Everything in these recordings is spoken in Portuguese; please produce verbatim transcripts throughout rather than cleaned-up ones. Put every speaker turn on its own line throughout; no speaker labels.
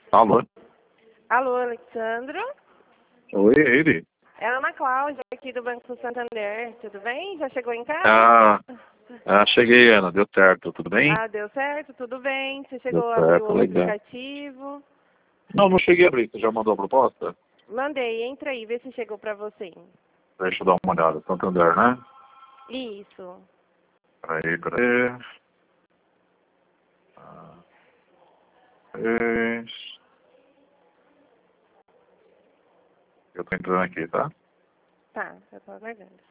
Alô?
Alô, Alexandro?
Oi, é ele?
É a Ana Cláudia, aqui do Banco do Santander. Tudo bem? Já chegou em casa?
Ah, ah, cheguei, Ana. Deu certo. Tudo bem?
Ah, deu certo? Tudo bem? Você
Deu
chegou a abrir
certo,
o
legal.
aplicativo?
Não, não cheguei a abrir. Você já mandou a proposta?
Mandei, entra aí, vê se chegou pra você.
Deixa eu dar uma olhada. Santander, né?
Isso.
Peraí, peraí. Ah, é. Eu tô entrando aqui, tá?
Tá, eu tô aguardando.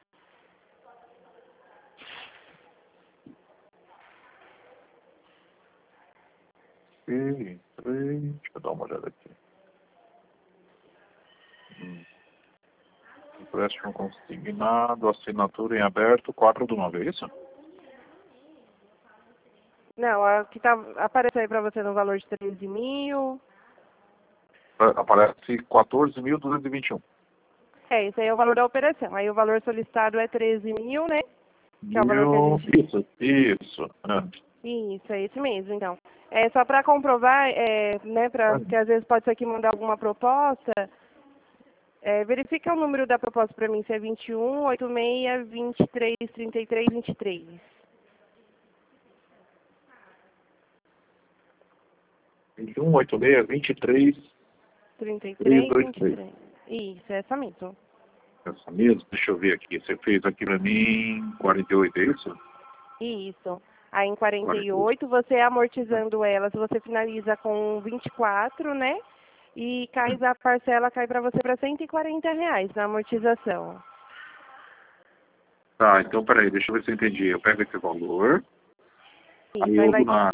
Entrei, entrei. Deixa eu dar uma olhada aqui. Hum. Empréstimo consignado, assinatura em aberto, quatro do nove, é isso?
Não, a que tá, apareceu aí pra você no valor de treze mil.
Aparece quatorze mil duzentos e vinte e um.
É, esse aí é o valor da operação. Aí o valor solicitado é treze mil, né? Que é o valor que a
Mil...
gente...
Isso, isso. Ah.
Isso, é esse mesmo, então. É só para comprovar, é, né, pra, que às vezes pode ser que mandar alguma proposta, é, verifica o número da proposta para mim, se é vinte e um, oitenta e seis, vinte e três, trinta e três, vinte e três.
vinte e um, oitenta e seis, vinte e três,
trinta e três,
trezentos e vinte e três.
vinte e três. Isso, é essa mesmo.
Essa mesmo? Deixa eu ver aqui. Você fez aqui pra mim quarenta e oito, é isso?
Isso. Aí em quarenta e
quarenta e oito.
oito, você amortizando elas, você finaliza com vinte e quatro, né? E cai, a parcela cai para você para cento e quarenta reais na amortização.
Tá, então peraí, deixa eu ver se eu entendi. Eu pego esse valor, aí
Isso, aí
eu
vai...
ligo, na,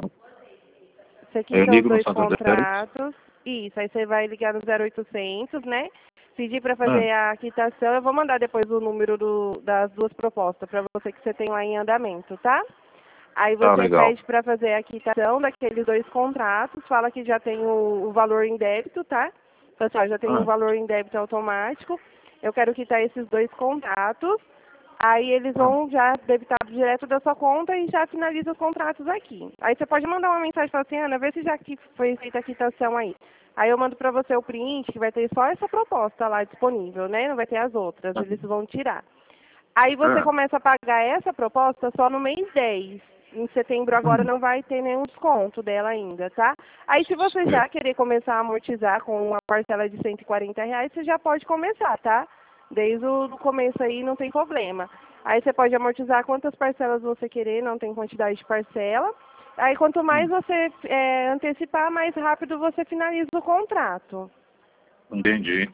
Você
eu
quita os
ligo no
dois
Santander.
contratos. Isso, aí você vai ligar no zero oitocentos, né? Pedir para
Ah,
fazer a quitação. Eu vou mandar depois o número do, das duas propostas para você que você tem lá em andamento, tá? Aí
tá
você
legal.
pede para fazer a quitação daqueles dois contratos, fala que já tem o, o valor em débito, tá? Fala assim, ó, já tem um
Ah,
valor em débito automático. Eu quero quitar esses dois contratos. Aí eles
ah,
vão já debitar direto da sua conta e já finaliza os contratos aqui. Aí você pode mandar uma mensagem e falar assim, Ana, vê se já que foi feita a quitação aí. Aí eu mando para você o print, que vai ter só essa proposta lá disponível, né? Não vai ter as outras, eles vão tirar. Aí você
ah,
começa a pagar essa proposta só no mês dez. Em setembro agora
hum,
não vai ter nenhum desconto dela ainda, tá? Aí se você
é.
já querer começar a amortizar com uma parcela de cento e quarenta reais, você já pode começar, tá? Desde o do começo aí não tem problema. Aí você pode amortizar quantas parcelas você querer, não tem quantidade de parcela. Aí quanto mais
Hum,
você é, antecipar, mais rápido você finaliza o contrato.
entendi.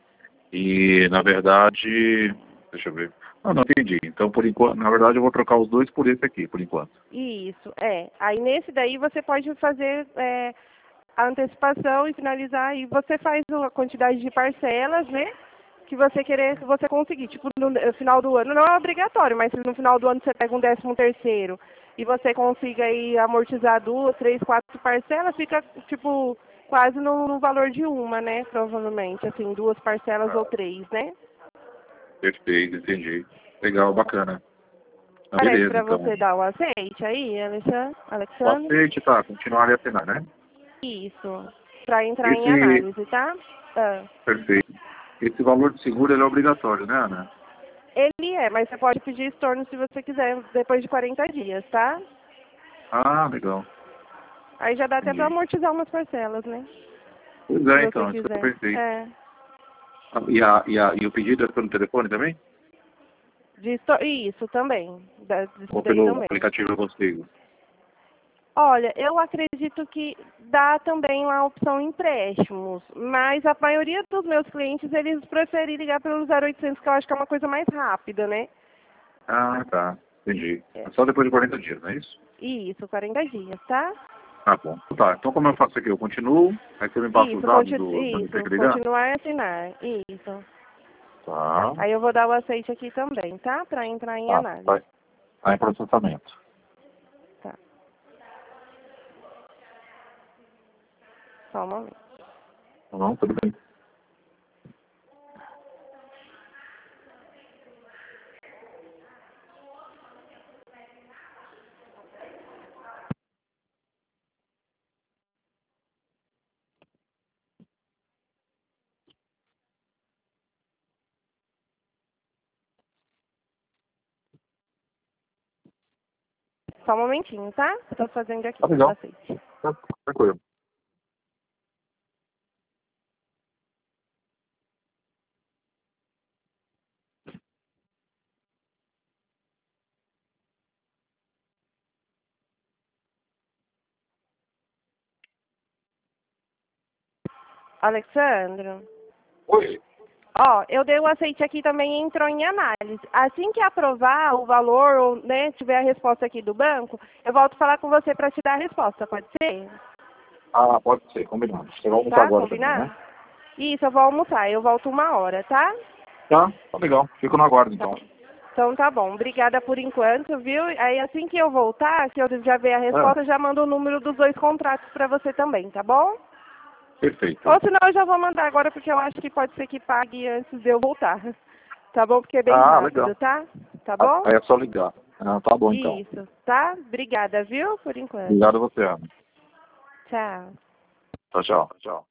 E, na verdade, deixa eu ver. Ah, não entendi. Então, por enquanto, na verdade, eu vou trocar os dois por esse aqui, por enquanto.
Isso, é. Aí nesse daí você pode fazer é, a antecipação e finalizar, e você faz a quantidade de parcelas, né? Que você querer, que você conseguir. Tipo, no final do ano, não é obrigatório, mas se no final do ano você pega um décimo terceiro e você consiga aí amortizar duas, três, quatro parcelas, fica, tipo, quase no, no valor de uma, né? Provavelmente, assim, duas parcelas ou três, né?
Perfeito, entendi. Legal, bacana. Ah,
Parece
beleza,
para
então.
você dar o aceite aí, Alexandre?
O
Alexandre?
aceite, tá, continuar a assinar, né?
Isso, para entrar em
Esse,
análise, tá? Ah.
perfeito. Esse valor de seguro, ele é obrigatório, né, Ana?
Ele é, mas você pode pedir estorno se você quiser, depois de quarenta dias, tá?
Ah, legal.
Aí já dá até para
Entendi.
amortizar umas parcelas, né?
Pois
Se
é,
você
então, isso que eu
quiser.
pensei.
É.
Ah, E, a, e, a, e o pedido é pelo telefone também?
De estor... Isso também. Da- Isso
Ou
daí
pelo
também.
aplicativo eu consigo?
Olha, eu acredito que dá também a opção empréstimos, mas a maioria dos meus clientes, eles preferem ligar pelo zero oitocentos, que eu acho que é uma coisa mais rápida, né?
Ah, tá. Entendi.
É.
É só depois de quarenta dias, não é isso?
Isso, quarenta dias, tá?
Tá bom. Tá, então como eu faço aqui? Eu continuo, aí você me passa os
Isso,
dados
continu...
do, do que
isso,
que ligar?
continuar a assinar. Isso.
Tá.
Aí eu vou dar o aceite aqui também, tá? Para entrar em
Tá,
análise.
tá, tá em processamento.
Tá. Só um momento.
Não, tudo bem.
Só um momentinho, tá? Eu tô fazendo aqui
Tá
pra
legal.
vocês.
Tá, tranquilo.
Alexandro?
Oi.
Ó, eu dei o aceite aqui também e entrou em análise. Assim que aprovar o valor, ou né, tiver a resposta aqui do banco, eu volto a falar com você para te dar a resposta, pode ser?
Ah, pode ser, combinado. Você vai almoçar
Tá,
agora também,
combinado?
né?
Isso, eu vou almoçar, eu volto uma hora, tá?
Tá, tá legal. Fico no aguardo,
Tá
então.
bom. Então tá bom, obrigada por enquanto, viu? Aí assim que eu voltar, que eu já ver a
Ah,
resposta, eu já mando o número dos dois contratos para você também, tá bom?
perfeito.
Ou senão eu já vou mandar agora, porque eu acho que pode ser que pague antes de eu voltar. Tá bom? Porque é bem
Ah,
rápido,
legal.
tá? Tá
Ah,
bom?
aí é só ligar. Ah, tá bom, então.
Isso, tá? Obrigada, viu? Por enquanto.
Obrigado a você, Ana.
Tchau.
Tchau, tchau. Tchau.